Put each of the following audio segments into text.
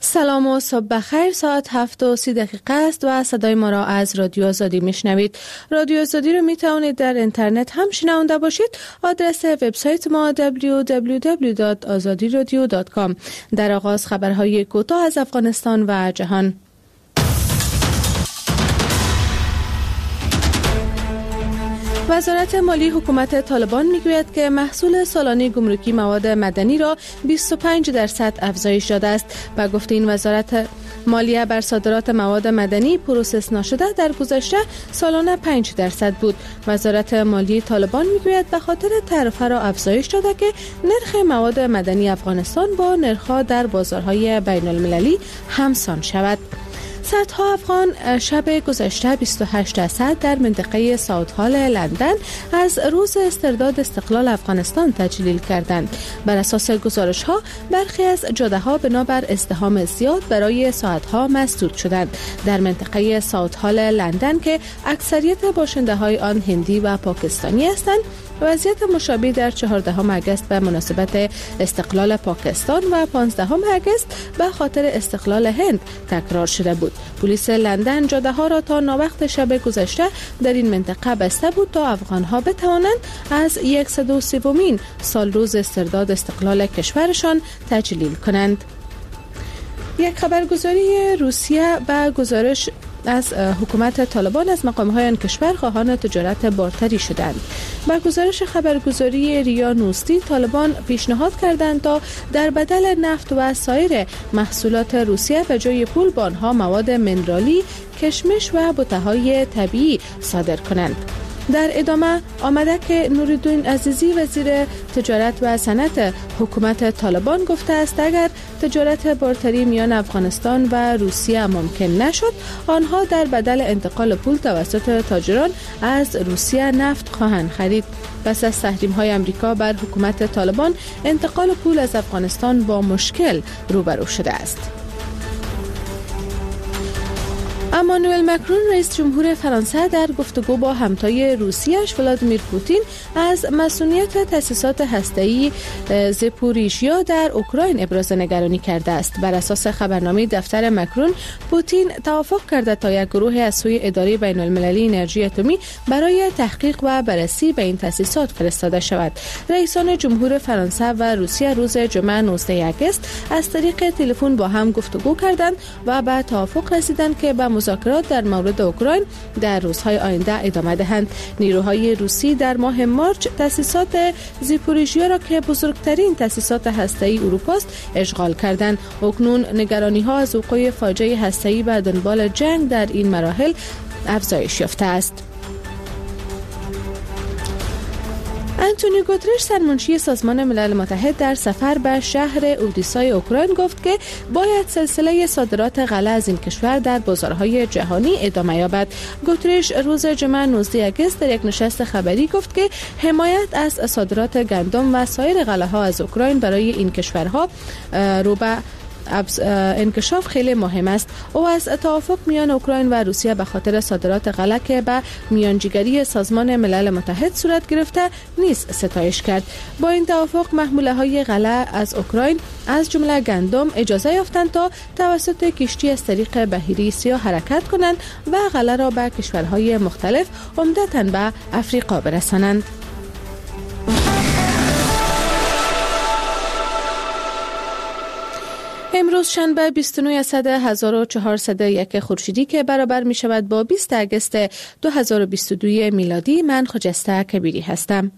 سلام و صبح بخیر. ساعت 7:30 است و صدای ما را از رادیو آزادی میشنوید. رادیو آزادی رو میتوانید در اینترنت هم شنونده باشید. آدرس وبسایت ما www.azadiradio.com. در آغاز خبرهای کوتاه از افغانستان و جهان. وزارت مالی حکومت طالبان میگوید که محصول سالانه گمرکی مواد مدنی را 25% افزایش داده است. با گفته این وزارت مالیه بر صادرات مواد مدنی پروسس نشده در گذشته سالانه 5% بود. وزارت مالی طالبان میگوید به خاطر تعرفه را افزایش داده که نرخ مواد مدنی افغانستان با نرخ‌ها در بازارهای بین المللی همسان شود. صدها افغان شب گذشته 28 اسد در منطقه ساوت هال لندن از روز استرداد استقلال افغانستان تجلیل کردند. بر اساس گزارش ها برخی از جاده ها بنابر ازدحام زیاد برای ساعت ها مسدود شدند. در منطقه ساوت هال لندن که اکثریت باشنده های آن هندی و پاکستانی هستند، وضعیت مشابه در 14 اگست به مناسبت استقلال پاکستان و 15 اگست به خاطر استقلال هند تکرار شده بود. پلیس لندن جاده ها را تا ناوقت شب گذشته در این منطقه بسته بود تا افغان ها بتوانند از 103مین سال روز استرداد استقلال کشورشان تجلیل کنند. یک خبرگزاری روسیه به گزارش از حکومت طالبان از مقام‌های آن کشور خواهان تجارت بارتری شدند. با گزارش خبرگزاری ریا نوستی، طالبان پیشنهاد کردند تا در بدل نفت و سایر محصولات روسیه به جای پول به آنها مواد منرالی، کشمش و بوته‌های طبیعی صادر کنند. در ادامه آمده که نوردین عزیزی وزیر تجارت و صنعت حکومت طالبان گفته است اگر تجارت بارتری میان افغانستان و روسیه ممکن نشد، آنها در بدل انتقال پول توسط تاجران از روسیه نفت خواهند خرید. پس از تحریم‌های آمریکا بر حکومت طالبان، انتقال پول از افغانستان با مشکل روبرو شده است. امانوئل مکرون رئیس جمهور فرانسه در گفتگو با همتای روسیه‌اش ولادیمیر پوتین از مسئولیت تأسیسات هسته‌ای زاپوریژیا در اوکراین ابراز نگرانی کرده است. بر اساس خبرنامه دفتر مکرون، پوتین توافق کرده تا یک گروه از سوی اداره بین‌المللی انرژی اتمی برای تحقیق و بررسی به این تأسیسات فرستاده شود. رئیسان جمهور فرانسه و روسیه روز جمعه 19 اگست از طریق تلفن با هم گفتگو کردند و به توافق رسیدند که به مذاکرات در مورد اوکراین در روزهای آینده ادامه دهند. نیروهای روسی در ماه مارچ تأسیسات زاپوریژیا را که بزرگترین تأسیسات هسته‌ای اروپا است اشغال کردند. اکنون نگرانی‌ها از وقوع فاجعه هسته‌ای و دنبال جنگ در این مراحل افزایش یافته است. آنتونیو گوترش سرمنشی سازمان ملل متحد در سفر به شهر اودیسای اوکراین گفت که باید سلسله صادرات غله از این کشور در بازارهای جهانی ادامه یابد. گوترش روز جمعه 19 اگست در یک نشست خبری گفت که حمایت از صادرات گندم و سایر غله ها از اوکراین برای این کشورها رو به انکشاف خیلی مهم است. او از توافق میان اوکراین و روسیه به خاطر صادرات غله که به میانجیگری سازمان ملل متحد صورت گرفته نیز ستایش کرد. با این توافق محموله های غله از اوکراین از جمله گندم اجازه یافتند تا توسط کشتی از طریق بحیره سیاه حرکت کنند و غله را به کشورهای مختلف عمدتاً به افریقا برسانند. امروز شنبه 29 اسد 1401 خورشیدی که برابر می شود با 20 اگست 2022 میلادی، من خجسته کبیری هستم.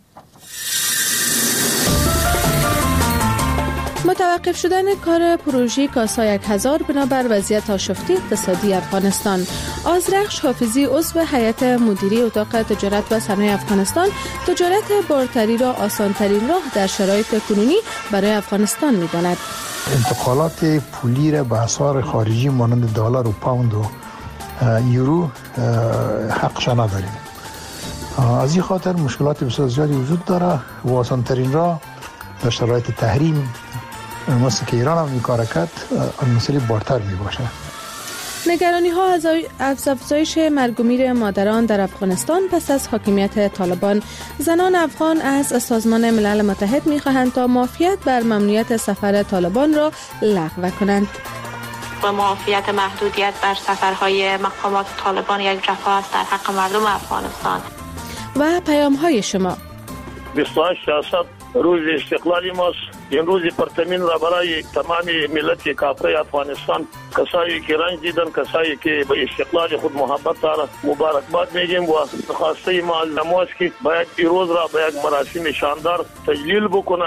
متوقف شدن کار پروژه کاسا 1000 بنابر وضعیت آشفته اقتصادی افغانستان. آذرخش حافظی عضو هیئت مدیره اتاق تجارت و صنایع افغانستان تجارت بارتری را آسان‌ترین راه در شرایط کنونی برای افغانستان می‌داند. انتقالات پولی را به اسعار خارجی مانند دلار و پوند و یورو حقش نداریم. از این خاطر مشکلات بسیار زیادی وجود داره و آسان‌ترین راه در شرایط تحریم مثل که ایران هم این کار کرد مسئله بارتر می باشه. نگرانی ها از افزایش مرگ و میر مادران در افغانستان پس از حاکمیت طالبان. زنان افغان از سازمان ملل متحد می خواهند تا معافیت بر ممنوعیت سفر طالبان را لغو کنند. و معافیت محدودیت بر سفرهای مقامات طالبان یک جفا است در حق مردم افغانستان. و پیام‌های شما: 28 سیاست روز استقلال ماست. این روز پرتمین را برای تمام ملت کافر افغانستان، کسایی که رنج دیدن، کسایی که به استقلال خود محبت دارند، مبارکباد میگیم و خواسته ما از نماز که باید این روز را به یک مراسم شاندار تجلیل بکنه.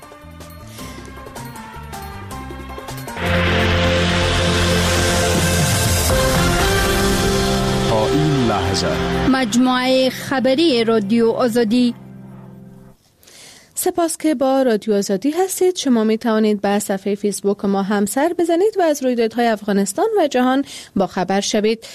تا این لحظه مجموعه خبری رادیو آزادی. سپاس که با رادیو آزادی هستید. شما می توانید به صفحه فیسبوک ما هم سر بزنید و از رویدادهای افغانستان و جهان با خبر شوید.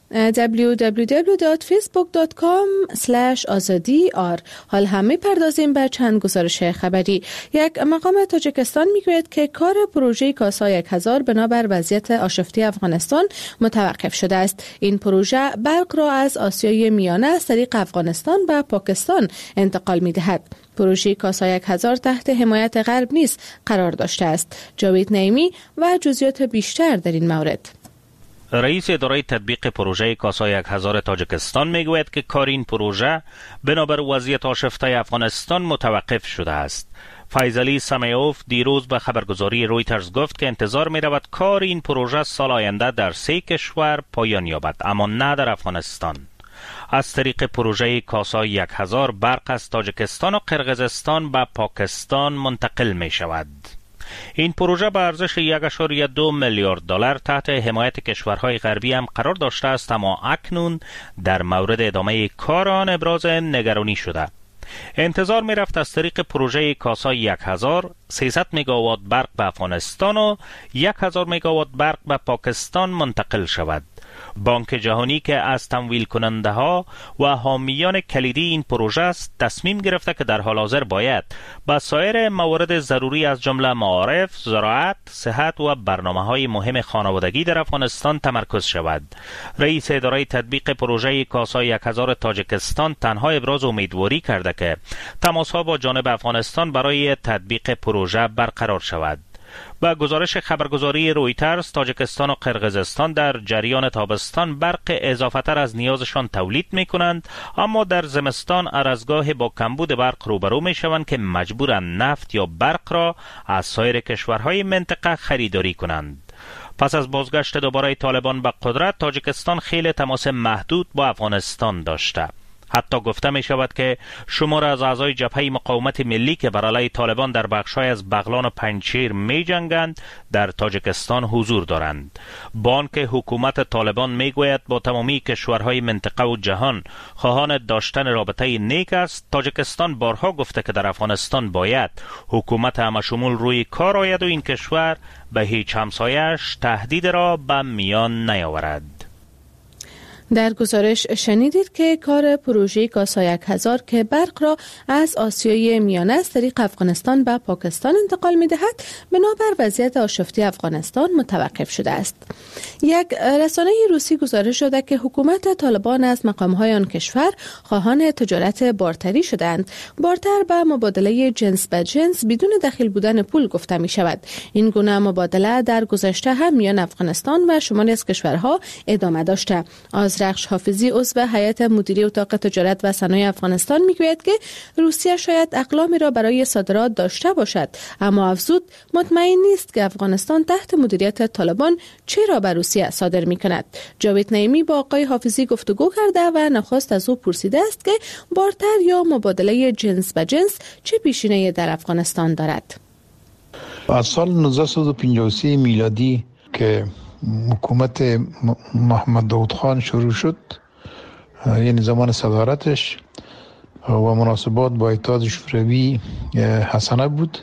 www.facebook.com/azadi.r. حال هم می‌پردازیم به چند گزارش خبری. یک مقام تاجیکستان میگوید که کار پروژه کاسا 1000 بنابر وضعیت آشفته افغانستان متوقف شده است. این پروژه برق را از آسیای میانه از طریق افغانستان به پاکستان انتقال می‌دهد. پروژه کاسا 1000 تحت حمایت غرب نیز قرار داشته است. جاوید نعیمی و جزئیات بیشتر در این مورد. رئیس اداره تطبیق پروژه کاسا 1000 تاجیکستان میگوید که کار این پروژه بنابر وضعیت آشفته افغانستان متوقف شده است. فیضعلی سمیوف دیروز به خبرگزاری رویترز گفت که انتظار می رود کار این پروژه سال آینده در 3 کشور پایان یابد، اما نه در افغانستان. از طریق پروژه کاسا 1000 برق از تاجیکستان و قرقیزستان به پاکستان منتقل می شود. این پروژه به ارزش 1.2 میلیارد دلار تحت حمایت کشورهای غربی هم قرار داشته است، اما اکنون در مورد ادامه کار آن ابراز نگرانی شده. انتظار می رفت از طریق پروژه کاسا 1000 300 مگاوات برق به افغانستان و 1000 مگاوات برق به پاکستان منتقل شود. بانک جهانی که از تمویل کننده ها و حامیان کلیدی این پروژه است تصمیم گرفته که در حال حاضر باید با سایر موارد ضروری از جمله معارف، زراعت، صحت و برنامه‌های مهم خانوادگی در افغانستان تمرکز شود. رئیس اداره تطبیق پروژه کاسا 1000 تاجیکستان تنها ابراز امیدواری کرده که تماس‌ها با جانب افغانستان برای تطبیق پروژه برقرار شود. با گزارش خبرگزاری رویترز، تاجیکستان و قرقیزستان در جریان تابستان برق اضافه‌تر از نیازشان تولید می‌کنند، اما در زمستان هر از گاه با کمبود برق روبرو می‌شوند که مجبورند نفت یا برق را از سایر کشورهای منطقه خریداری کنند. پس از بازگشت دوباره طالبان به قدرت، تاجیکستان خیلی تماس محدود با افغانستان داشته. حتی گفته می شود که شمار از اعضای جبهه مقاومت ملی که بر علیه طالبان در بخش‌های از بغلان و پنجشیر می جنگند در تاجیکستان حضور دارند. بانک حکومت طالبان می گوید با تمامی کشورهای منطقه و جهان خواهان داشتن رابطه نیک است. تاجیکستان بارها گفته که در افغانستان باید حکومت همشمول روی کار آید و این کشور به هیچ همسایش تهدید را به میان نیاورد. در گزارش شنیدید که کار پروژه کاسا 1000 که برق را از آسیای میانه از طریق افغانستان به پاکستان انتقال می دهد بنابر وضعیت آشفته افغانستان متوقف شده است. یک رسانه روسی گزارش داده که حکومت طالبان از مقام‌های آن کشور خواهان تجارت بارتری شدند. بارتر به مبادله جنس به جنس بدون دخیل بودن پول گفته می شود. این گونه مبادله در گذشته هم میان افغانستان و شمالی از کشورها ادامه داشته. رخش حافظی عضو هیئت مدیره اتاق تجارت و صنایع افغانستان میگوید که روسیه شاید اقلامی را برای صادرات داشته باشد، اما افزود مطمئن نیست که افغانستان تحت مدیریت طالبان چرا به روسیه صادر میکند. جاوید نعیمی با آقای حافظی گفتگو کرده و نخست از او پرسیده است که بارتر یا مبادله جنس به جنس چه پیشینه‌ای در افغانستان دارد. از سال 1953 میلادی که حکومت محمد داود خان شروع شد، یعنی زمان صدارتش و مناسبات با اتحاد شوروی حسنه بود،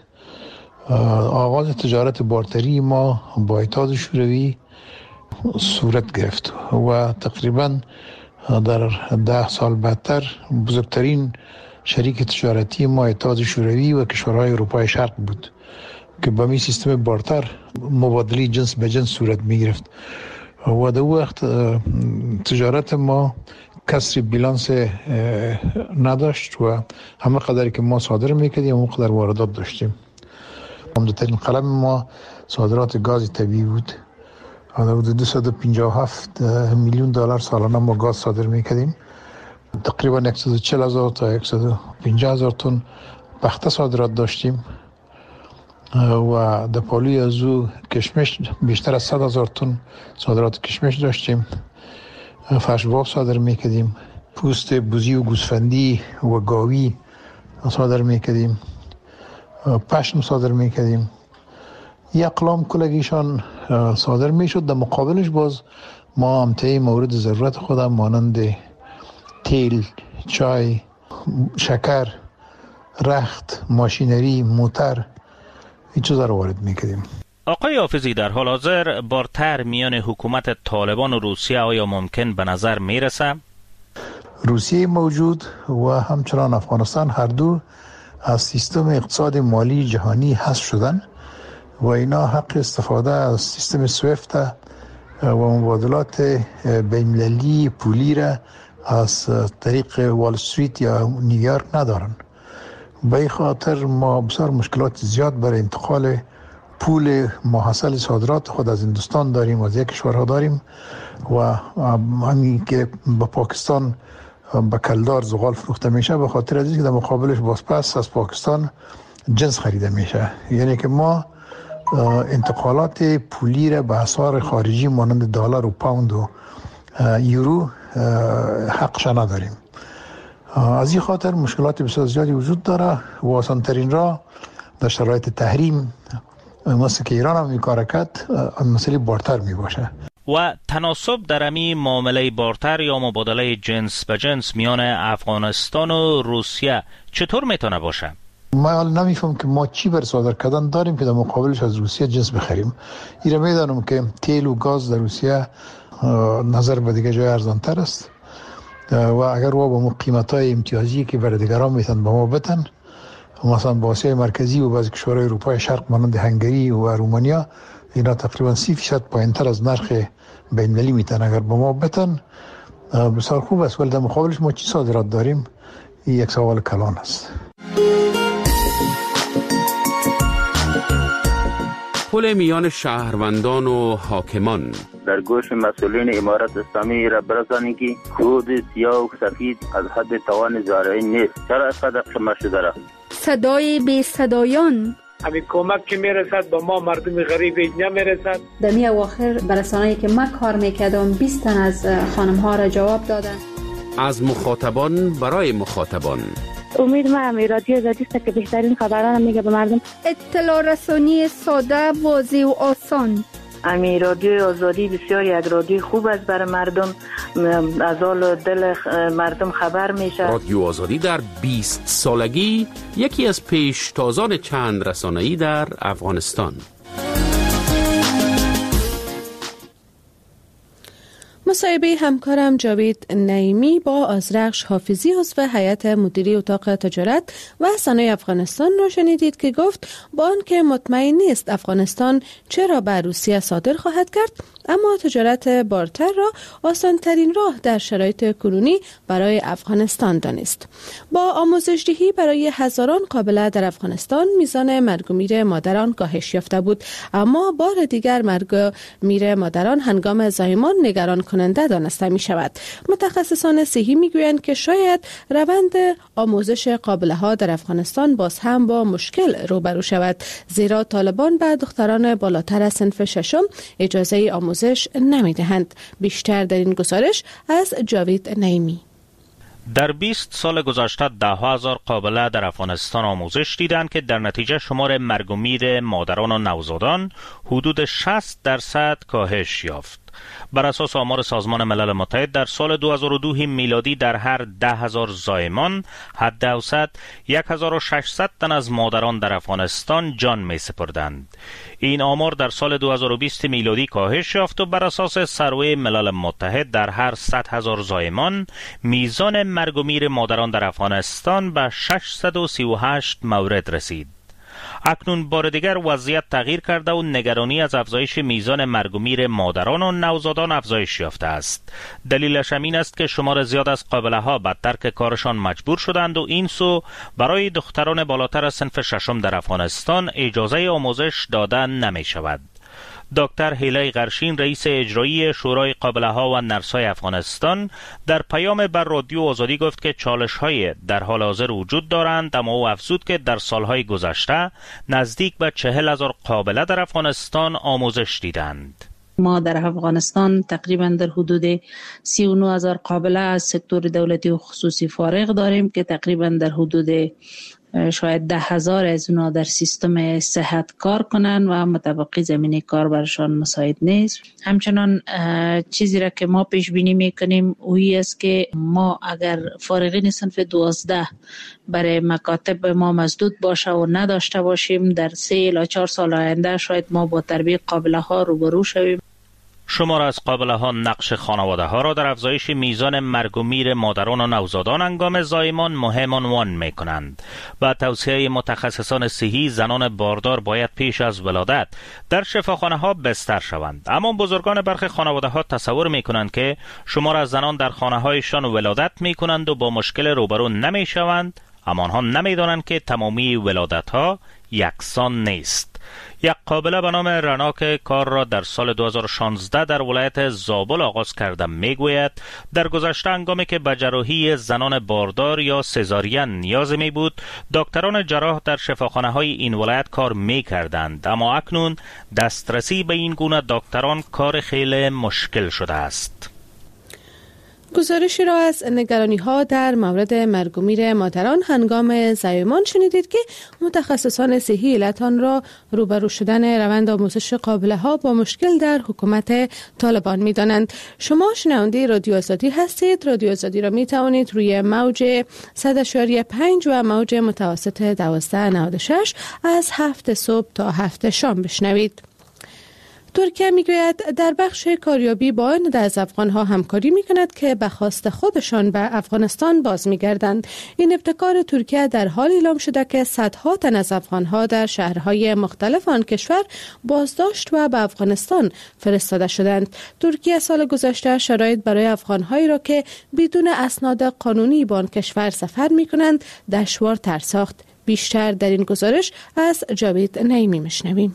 آغاز تجارت بارتری ما با اتحاد شوروی صورت گرفت و تقریبا در 10 سال بعدتر بزرگترین شریک تجارتی ما اتحاد شوروی و کشورهای اروپای شرق بود که با می سیستم بارتر مبادله جنس به جنس صورت می گرفت و در وقت تجارت ما کسر بیلانس نداشت و همه قدری که ما صادر میکردیم همه قدر واردات داشتیم. عمده‌ترین قلم ما صادرات گاز طبیعی بود حدود 257 میلیون دلار سالانه ما گاز صادر میکردیم. تقریبا 140,000 تا 150,000 تن پخته صادرات داشتیم و در پالوی از او کشمش بیشتر از 100,000 تن صادرات کشمش داشتیم. فرش‌باب صادر میکردیم، پوست بوزی و گوسفندی و گاوی صادر میکردیم، پشم صادر میکردیم. یک اقلام کلگیشان صادر میشد. در مقابلش باز ما امتحای مورد ضرورت خودم مانند تیل، چای، شکر، رخت، ماشینری، موتر این چیزا رو وارد میکردیم. آقای حافظی، در حال حاضر بارتر میان حکومت طالبان و روسیه آیا ممکن به نظر میرسه؟ روسیه موجود و همچنان افغانستان هر دو از سیستم اقتصاد مالی جهانی حذف شدن و اینا حق استفاده از سیستم سویفت و مبادلات بین‌المللی پولی را از طریق وال استریت یا نیویورک ندارن. به این خاطر ما بسیار مشکلات زیاد برای انتقال پول ماحصل صادرات خود از هندوستان داریم و از یک کشورها داریم و همین که به پاکستان به کلدار زغال فروخته میشه به خاطر از اینکه در مقابلش بازپس از پاکستان جنس خریده میشه. یعنی که ما انتقالات پولی را به اسعار خارجی مانند دلار و پوند و یورو حقش نداریم. از این خاطر مشکلات بسیار زیادی وجود داره و آسان‌ترین راه در شرایط تحریم مثل که ایران هم این کار کرد مسئله بارتر می باشه. و تناسب در امی معامله بارتر یا مبادله جنس به جنس میان افغانستان و روسیه چطور میتونه باشه؟ ما نمیفهم که ما چی بر صادر کردن داریم که در مقابلش از روسیه جنس بخریم. ایره میدانم که تیل و گاز در روسیه نظر به دیگه جای ارزانتر است و اگر و با ما قیمتای امتیازی که برای دیگران میتن به ما بتن، مثلا با آسیای مرکزی و بعضی کشورهای اروپای شرق مانند هنگری و رومانیا اینا تقریبا 30% پایینتر از نرخ بین‌المللی میتن اگر به ما بتن بسیار خوب است. ولی در مقابلش ما چی صادرات داریم؟ این یک سوال کلان است. پل میان شهروندان و حاکمان در گوش مسئولین امارت اسلامی را برسانید که خود سیاه و سفید از حد توان زارعی نیست. چرا اینقدر قمه شده را؟ صدای بی صدایان همین کمک که میرسد به ما مردم غریب نمیرسد. در می اواخر برسانه‌ای که من کار میکردم 20 تن از خانم ها را جواب دادن. از مخاطبان برای مخاطبان. امید ما هم رادیو آزادی است که بهترین خبران میگه به مردم. اطلاع رسانی ساده، واضح و آسان. امی رادیو آزادی بسیار یک رادیو خوب است برای مردم، از حال دل مردم خبر میشه. رادیو آزادی در 20 سالگی یکی از پیشتازان چند رسانه‌ای در افغانستان. مصاحبه همکارم جاوید نعیمی با آذرخش حافظی عضو هیئت مدیره اتاق تجارت و صنایع افغانستان را شنیدید که گفت با آنکه مطمئن نیست افغانستان چرا به روسیه صادر خواهد کرد، اما تجارت بارتر را آسان ترین راه در شرایط کنونی برای افغانستان دانست. با آموزش‌دهی برای هزاران قابله در افغانستان میزان مرگ و میر مادران کاهش یافته بود، اما بار دیگر مرگ و میر مادران هنگام زایمان نگران کننده دانسته می شود. متخصصان صحی می گویند که شاید روند آموزش قابله ها در افغانستان باز هم با مشکل روبرو شود، زیرا طالبان به دختران بالاتر از صنف ششم اجازه آموزش نمی دهند. بیشتر در این گزارش از جاوید نعیمی. در 20 سال گذشته 10,000 قابله در افغانستان آموزش دیدند که در نتیجه شمار مرگ و میر مادران و نوزادان حدود 60% کاهش یافت. بر اساس آمار سازمان ملل متحد در سال 2002 میلادی در هر 10,000 زایمان حد اوسط 1,600 تن از مادران در افغانستان جان می سپردند. این آمار در سال 2020 میلادی کاهش یافت و بر اساس سروه ملل متحد در هر 100,000 زایمان میزان مرگ و میر مادران در افغانستان به 638 مورد رسید. اکنون بار دیگر وضعیت تغییر کرده و نگرانی از افزایش میزان مرگ و میر مادران و نوزادان افزایش یافته است. دلیلش این است که شمار زیاد از قابله ها به ترک کارشان مجبور شدند و این سو برای دختران بالاتر از صنف ششم در افغانستان اجازه آموزش داده نمی شود. دکتر هیلای غرشین رئیس اجرایی شورای قابله‌ها و نرس‌های افغانستان در پیام بر رادیو آزادی گفت که چالش‌های در حال حاضر وجود دارند، اما او افزود که در سالهای گذشته نزدیک به 40,000 قابله در افغانستان آموزش دیدند. ما در افغانستان تقریبا در حدود 39,000 قابله از سکتور دولتی و خصوصی فارغ داریم که تقریبا در حدود شاید 10,000 از اونا در سیستم صحت کار کنن و متبقی زمینه کار برشان مساعد نیست. همچنان چیزی را که ما پیش بینی میکنیم اویی است که ما اگر فارغین صنف 12 برای مکاتب ما مسدود باشه و نداشته باشیم، در 3 الی 4 سال آینده شاید ما با تربیت قابله ها روبرو شویم. شمار از قابله ها نقش خانواده ها را در افزایش میزان مرگ و میر مادران و نوزادان هنگام زایمان مهم عنوان می کنند. با توصیه متخصصان صحی، زنان باردار باید پیش از ولادت در شفاخانه ها بستر شوند. اما بزرگان برخی خانواده ها تصور می کنند که شمار از زنان در خانه هایشان ولادت می کنند و با مشکل روبرو نمی شوند، اما آنها نمی دانند که تمامی ولادت ها یکسان نیست. یک قابله به نام رنا که کار را در سال 2016 در ولایت زابل آغاز کرده میگوید در گذشته هنگامی که به جراحی زنان باردار یا سزارین نیاز می بود، دکتران جراح در شفاخانه های این ولایت کار می کردند، اما اکنون دسترسی به این گونه دکتران کار خیلی مشکل شده است. گزارشی را از نگرانی‌ها در مورد مرگ و میر مادران هنگام زایمان شنیدید که متخصصان صحی علت آن را روبرو شدن روند آموزش قابله‌ها با مشکل در حکومت طالبان می‌دانند. شما شنونده رادیو آزادی هستید. رادیو آزادی را می‌توانید روی موج 100.5 و موج متوسط 1296 از 7 صبح تا 7 شام بشنوید. ترکیه میگوید در بخش کاریابی با این از افغانها همکاری میکند که به خواست خودشان به افغانستان باز میگردند. این ابتکار ترکیه در حال اعلام شده که صدها تن از افغانها در شهرهای مختلف آن کشور بازداشت و به افغانستان فرستاده شدند. ترکیه سال گذشته شرایط برای افغانهایی را که بدون اسناد قانونی به آن کشور سفر میکنند دشوارتر ساخت. بیشتر در این گزارش از جاوید نعیمی میشنویم.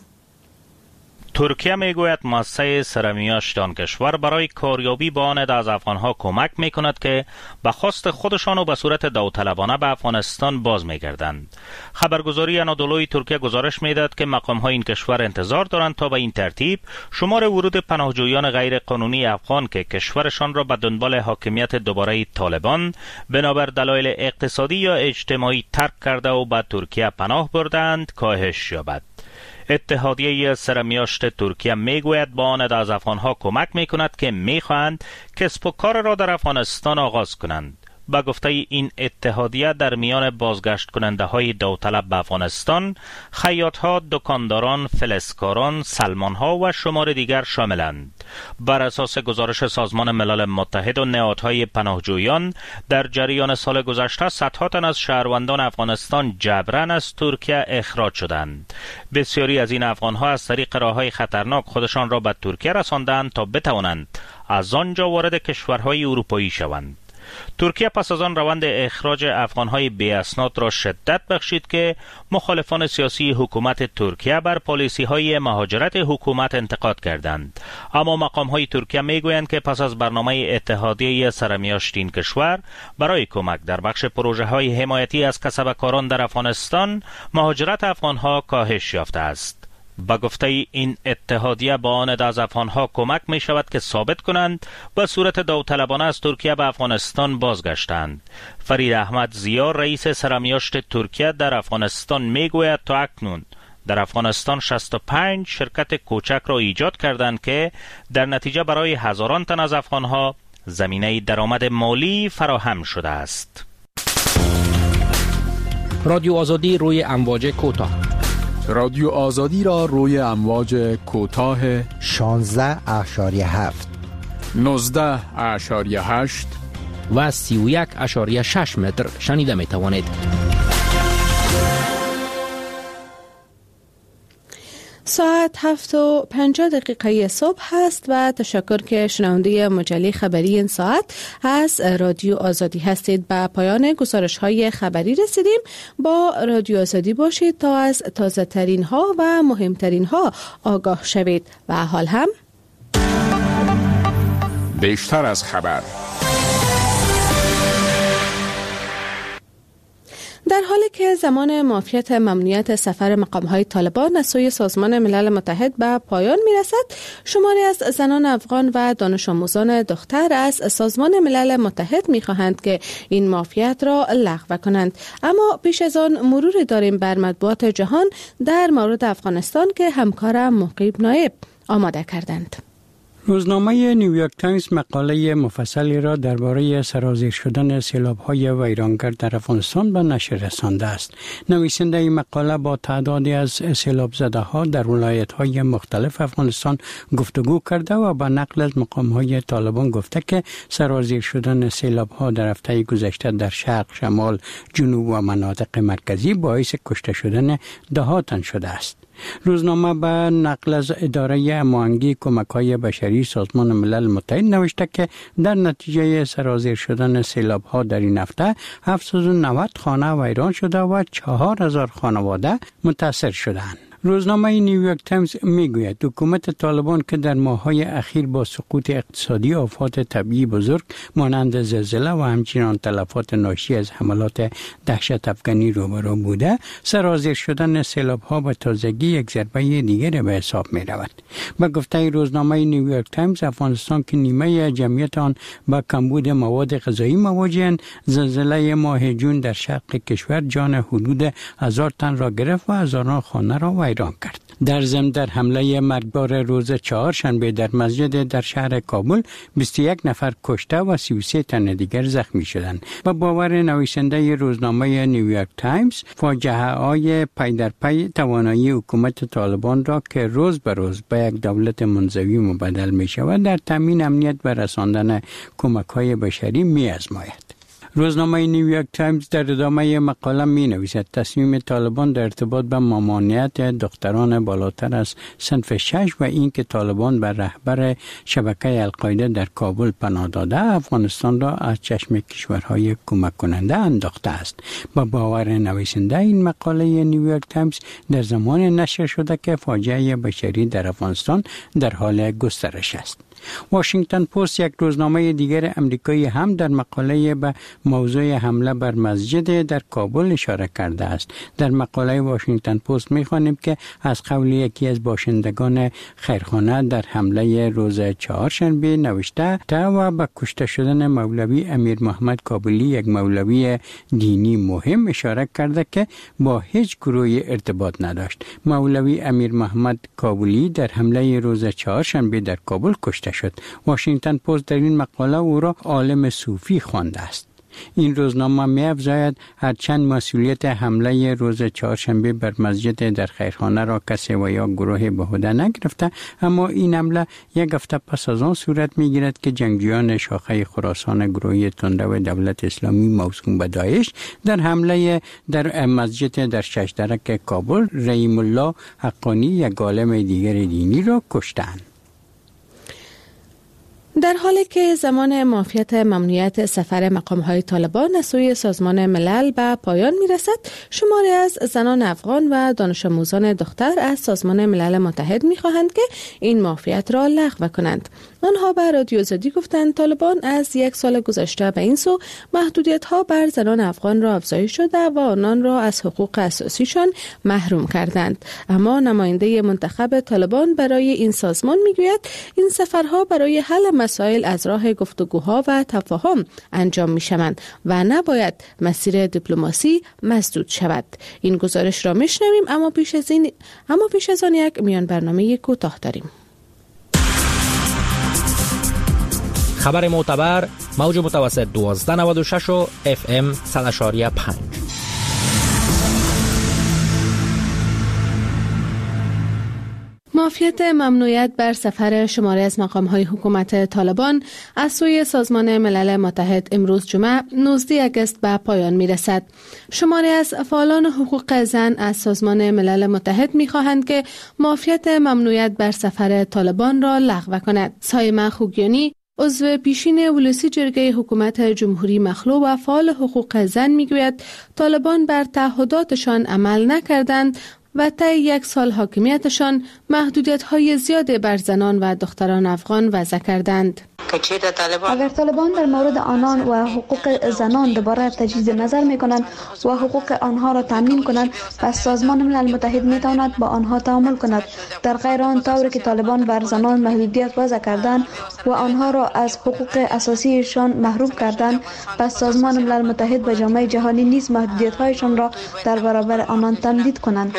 ترکیه میگوید مؤسسه سرمیاشت آن کشور برای کاریابی با آن از افغانها کمک میکند که به خواست خودشان و به صورت داوطلبانه به افغانستان باز میگردند. خبرگزاری انادولوی ترکیه گزارش میداد که مقامهای این کشور انتظار دارند تا به این ترتیب شمار ورود پناهجویان غیر قانونی افغان که کشورشان را به دنبال حاکمیت دوباره طالبان بنابر دلایل اقتصادی یا اجتماعی ترک کرده و به ترکیه پناه بردند کاهش یابد. اتحادیه سرمیاشت ترکیه میگوید با آن از افغانها کمک میکند که میخواهند کسب و کار را در افغانستان آغاز کنند. با گفته این اتحادیه در میان بازگشت کننده های داوطلب به افغانستان خیاط‌ها، دکانداران، فلزکاران، سلمان‌ها و شمار دیگر شاملند. بر اساس گزارش سازمان ملل متحد و نهادهای پناهجویان در جریان سال گذشته صدها تن از شهروندان افغانستان جبران از ترکیه اخراج شدند. بسیاری از این افغان‌ها از طریق راه‌های خطرناک خودشان را به ترکیه رساندند تا بتوانند از آنجا وارد کشورهای اروپایی شوند. ترکیه پس از آن روند اخراج افغانهای بی اسناد را شدت بخشید که مخالفان سیاسی حکومت ترکیه بر پالیسی‌های مهاجرت حکومت انتقاد کردند. اما مقام‌های ترکیه می‌گویند که پس از برنامه اتحادیه سرمیاشت این کشور برای کمک در بخش پروژه‌های حمایتی از کسبکاران در افغانستان، مهاجرت افغانها کاهش یافته است. با گفته این اتحادیه با آن از افغانها کمک می شود که ثابت کنند به صورت داوطلبانه از ترکیه به افغانستان بازگشتند. فرید احمد زیا رئیس سرمیاشت ترکیه در افغانستان می گوید تا اکنون در افغانستان 65 شرکت کوچک را ایجاد کردند که در نتیجه برای هزاران تن از افغانها زمینه درآمد مالی فراهم شده است. رادیو آزادی روی امواج کوتاه. رادیو آزادی را روی امواج کوتاه 16.7 19.8 و 31.6 متر شنیده می توانید. ساعت 7:50 صبح هست و تشکر که شنونده مجله خبری این ساعت از رادیو آزادی هستید. به پایان گزارش های خبری رسیدیم. با رادیو آزادی باشید تا از تازه ترین ها و مهمترین ها آگاه شوید و حال هم بیشتر از خبر. در حالی که زمان معافیت ممنوعیت سفر مقام‌های طالبان از سوی سازمان ملل متحد به پایان می‌رسد، شماری از زنان افغان و دانش آموزان دختر از سازمان ملل متحد می‌خواهند که این معافیت را لغو کنند. اما پیش از آن مروری داریم بر مطبوعات جهان در مورد افغانستان که همکارم مقیب نایب آماده کردند. روزنامه نیویورک تایمز مقاله مفصلی را درباره سرازیر شدن سیلاب‌های ویرانگر در افغانستان به نشر رسانده است. نویسنده این مقاله با تعدادی از سیلاب زده‌ها در ولایت‌های مختلف افغانستان گفتگو کرده و با نقل از مقام‌های طالبان گفته که سرازیر شدن سیلاب‌ها در هفته گذشته در شرق، شمال، جنوب و مناطق مرکزی باعث کشته شدن ده‌ها تن شده است. روزنامه به نقل از اداره هماهنگی کمک‌های بشری سازمان ملل متحد نوشته که در نتیجه سرازیر شدن سیلاب‌ها در این هفته 790 خانه ویران شده و 4000 خانواده متاثر شدند. روزنامه نیویورک تایمز میگوید حکومت طالبان که در ماه‌های اخیر با سقوط اقتصادی، آفات طبیعی بزرگ مانند زلزله و همچنین تلفات ناشی از حملات دهشت افغانی روبرو بوده، سرازیر شدن سیلاب‌ها به تازگی یک ضربه دیگر به حساب می‌رود. به گفته روزنامه نیویورک تایمز، افغانستان که نیمه جمعیت آن با کمبود مواد غذایی مواجه‌اند، زلزله ماه جون در شرق کشور جان حدود 1000 تن را گرفت و هزاران خانه را ویران کرد. در ضمن در حمله مرگبار روز چهارشنبه در مسجد در شهر کابل 21 نفر کشته و 33 تن دیگر زخمی شدند. با باور نویسنده روزنامه نیویورک تایمز، فاجعه‌های پی در پی توانایی حکومت طالبان را که روز به روز به یک دولت منزوی مبدل می شود در تامین امنیت و رساندن کمک‌های بشری می آزماید. روزنامه نیویورک تایمز در ادامه مقاله می نویسد تصمیم طالبان در ارتباط به ممانعت دختران بالاتر از صنف 6 و اینکه طالبان به رهبر شبکه القاعده در کابل پناه داده افغانستان را از چشم کشورهای کمک کننده انداخته است. با باور نویسنده این مقاله نیویورک تایمز در زمان نشر شده که فاجعه بشری در افغانستان در حال گسترش است. واشنگتن پست، یک روزنامه دیگر امریکایی، هم در مقاله به موضوع حمله بر مسجد در کابل اشاره کرده است. در مقاله واشنگتن پست می‌خوانیم که از قول یکی از باشندگان خیرخانه در حمله روز چهارشنبه نوشته و به کشته شدن مولوی امیر محمد کابلی، یک مولوی دینی مهم، اشاره کرده که با هیچ گروهی ارتباط نداشت. مولوی امیر محمد کابلی در حمله روز چهارشنبه در کابل کشته شد. واشنگتن پست در این مقاله او را عالم صوفی خوانده است. این روزنامه می‌افزاید هرچند مسئولیت حمله روز چهارشنبه بر مسجد در خیرخانه را کسی و یا گروه به عهده نگرفته، اما این حمله یک هفته پس از آن صورت می‌گیرد که جنگجویان شاخه خراسان گروهی تندرو دولت اسلامی موسوم به داعش در حمله در مسجد در ششدرک کابل رحیم الله حقانی، یک عالم دیگر دینی را کشتند. در حالی که زمان معافیت ممنوعیت سفر مقام‌های طالبان از سوی سازمان ملل به پایان می‌رسد، شماری از زنان افغان و دانش آموزان دختر از سازمان ملل متحد می‌خواهند که این معافیت را لغو کنند. آنها به رادیو آزادی گفتند طالبان از یک سال گذشته به این سو محدودیت‌ها بر زنان افغان را افزایش شده و آنان را از حقوق اساسیشان محروم کردند. اما نماینده منتخب طالبان برای این سازمان می‌گوید این سفرها برای حل مسائل از راه گفتگوها و تفاهم انجام می‌شوند و نباید مسیر دیپلماسی مسدود شود. این گزارش را میشنویم، اما پیش از آن یک میان برنامه کوتاه داریم. خبر معتبر، موج متوسط 1296 و FM 100.5. معافیت مافیت ممنوعیت بر سفر شماری از مقام‌های حکومت طالبان از سوی سازمان ملل متحد امروز جمعه 19 آگوست به پایان می‌رسد. شماری از فعالان حقوق زن از سازمان ملل متحد می‌خواهند که مافیت ممنوعیت بر سفر طالبان را لغو کند. سایمه خوگیانی، عضو پیشین ولسی جرگه حکومت جمهوری مخلوع و فعال حقوق زن میگوید طالبان بر تعهداتشان عمل نکردند و طی 1 سال حاکمیتشان محدودیت‌های زیاد بر زنان و دختران افغان وضع کردند. اگر طالبان در مورد آنان و حقوق زنان دوباره تجدید نظر می‌کنند و حقوق آنها را تامین کنند، پس سازمان ملل متحد می‌تواند با آنها تعامل کند. در غیر آن طوری که طالبان بر زنان محدودیت وضع کردند و آنها را از حقوق اساسیشان محروم کردند، پس سازمان ملل متحد و جامعه جهانی نیز محدودیت‌هایشان را در برابر آنان تمدید کنند.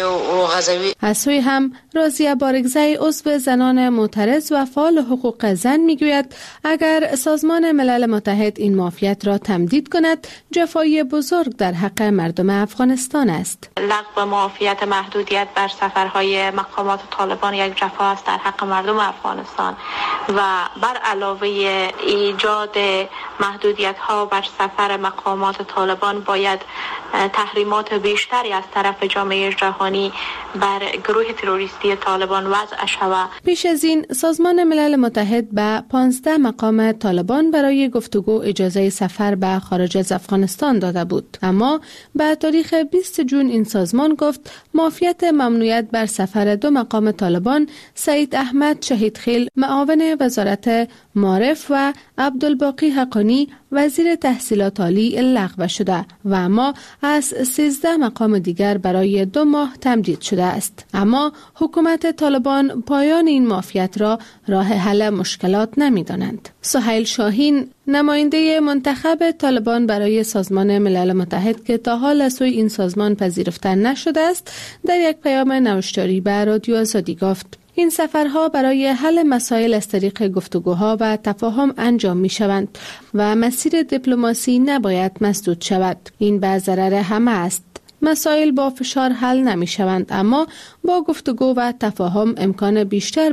از سوی هم راضیه بارگزی، عضو زنان معترض و فعال حقوق زن میگوید اگر سازمان ملل متحد این مافیت را تمدید کند، جفای بزرگ در حق مردم افغانستان است. لغو مافیت محدودیت بر سفرهای مقامات طالبان یک جفا است در حق مردم افغانستان و بر علاوه ایجاد محدودیت ها بر سفر مقامات طالبان باید تحریمات بیشتری از طرف جامعه جهانی بر گروه تروریستی طالبان وضع شود. پیش از این سازمان ملل متحد به 15 مقام طالبان برای گفتگو اجازه سفر به خارج از افغانستان داده بود، اما به تاریخ 20 جون این سازمان گفت مافیت ممنوعیت بر سفر 2 مقام طالبان، سعید احمد شهیدخیل معاون وزارت معارف و عبدالباقی حقانی وزیر تحصیلات عالی لغو شده و اما از 13 مقام دیگر برای 2 ماه تمدید شده است. اما حکومت طالبان پایان این مافیت را راه حل مشکلات نمی‌دانند. سهیل شاهین، نماینده منتخب طالبان برای سازمان ملل متحد که تا حال از سوی این سازمان پذیرفته نشده است، در یک پیام نوشتاری به رادیو آزادی گفت این سفرها برای حل مسائل از طریق گفتگوها و تفاهم انجام می شوند و مسیر دیپلماسی نباید مسدود شود. این به ضرر همه است. مسائل با فشار حل نمی شوند، اما با گفتگو و تفاهم امکان بیشتر